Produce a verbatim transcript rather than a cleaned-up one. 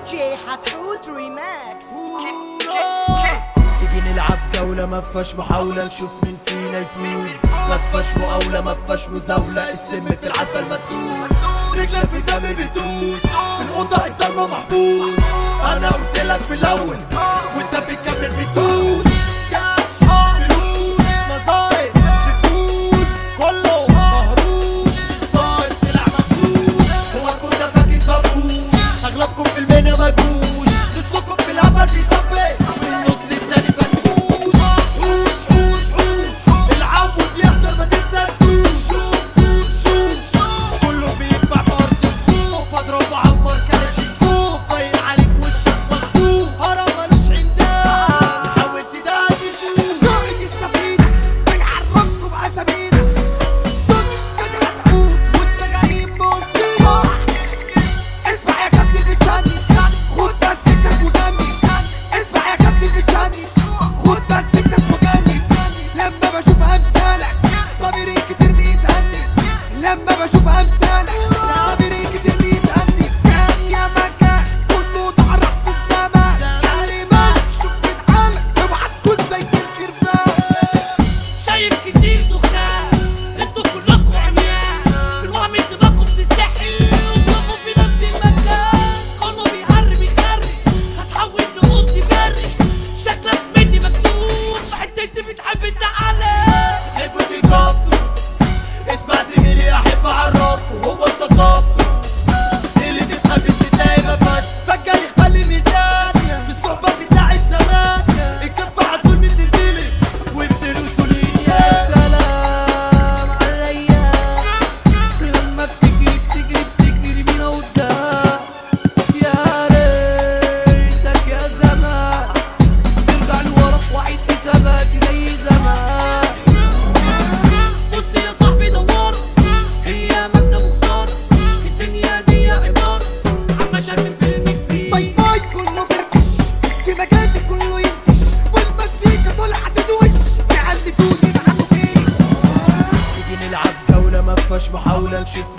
جي حتحوت ريماكس. تيجي نلعب جولة مفيهاش محاولة نشوف مين فينا يفوز، مفيهاش مقاولة مفيهاش مزاولة، السم في العسل مدسوس، رجلك في الدم بتدوس، في الأوضة الضلمة محبوس. أنا قلتلك في الأول وأنت بتكمل بتدوس. أغلبكم في المينا مجوش، نصكم في الهبل بيطبق النص التاني فنفوش. حوش حوش حوش العبوا بيحضر ما تتنسوش. شوف شوف شوف كله بيجمع في أرض الخوف، أضرب وأعمر كلاشينكوف، باين عليك وشك مخطوف، هرم ملوش عمدان حاول تداري شوف. قائد السفينة بنعرفكم أسامينا، صوتش كده هتعود وأنت غريب في وسطينا. اسمع يا كابتن بتشاني خد بس سكتك وجني، اسمع يا كابتن بتشاني خد بس سكتك وجني. لما بشوف امثالك ضميري كتير بيتهني، لما بشوف امثالك ضميري كتير بيتهني. كان يا مكان كله اتعرف في الزمان، كلمات شوف من حالك اوعى تكون زي الكربان. شايف كتير دخان انتوا كلكوا عميان، بالوهم دماغكم بتتسحل وبتقفوا في نفس المكان. كله بيهري بيخري هتحول نقود تبري، شكلك مني مكسوف حتى انت بتحب التعالي. تحبوا تكفوا اسمع زميلي أحب أعرفكوا هو ثقافته اللي بتحب تلاقي مفيهاش فجأة يخلي ميزان في الصحبة بتاع الزمان. الكف عسول من الدليل وابن يا سلام عليا لما بتجري بتجري بتجري بينا قدام. يا ريتك يا زمان ترجع لورا وعيد حساباتي زي زمان. بص يا صاحبي دوار هي مكسب وخسارة، الدنيا دي عبارة عن بشر من فيلم كبير. باي باي كله فركش في مكاني كله ينكش، والمزيكا طلعت تدوش يعلتوني معاكوا كيس. تيجي نلعب جولة مفيهاش محاولة نشوف